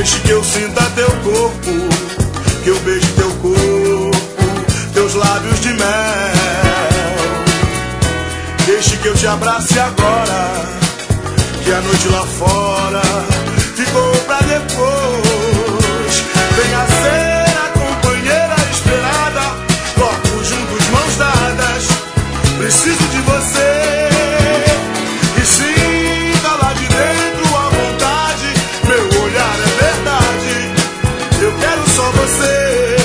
Deixe que eu sinta teu corpo, que eu beije teu corpo, teus lábios de mel. Deixe que eu te abrace agora, que a noite lá fora ficou pra depois. Venha ser a companheira esperada, corpos juntos, mãos dadas. Preciso de você, e sinta lá de dentro a vontade. Meu olhar é verdade, eu quero só você.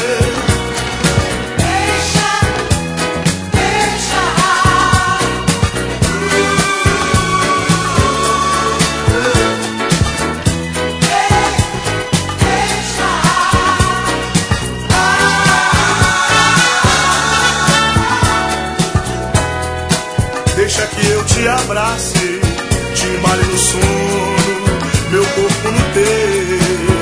Deixa que eu te abrace, te embale no sono, meu corpo no teu.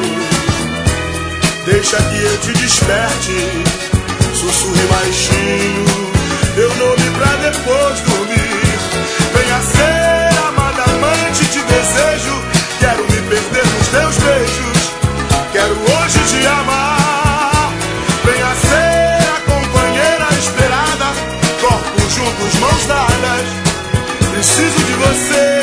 Deixa que eu te desperte, sussurre baixinho meu nome pra depois dormir. Venha ser amada amante, te desejo, quero me perder nos teus beijos, quero hoje te amar. Venha ser a companheira esperada, corpos juntos, mãos dadas. Preciso de você.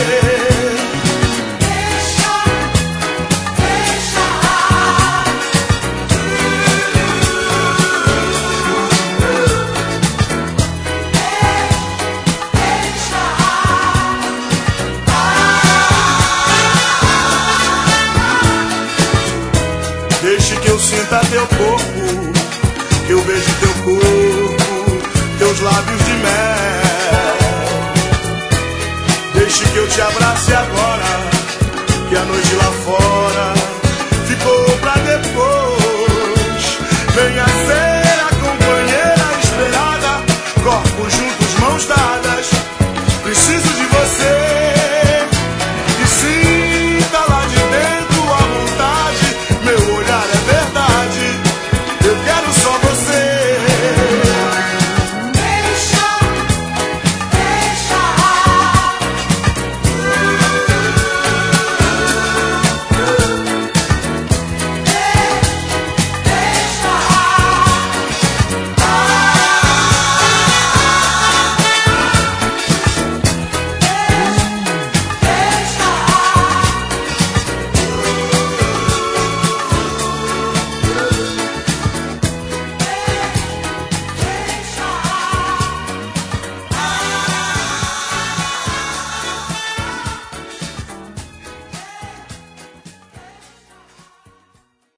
Deixe que eu sinta teu corpo, que eu beije teu corpo, teus lábios de mel. Deixe que eu te abrace agora,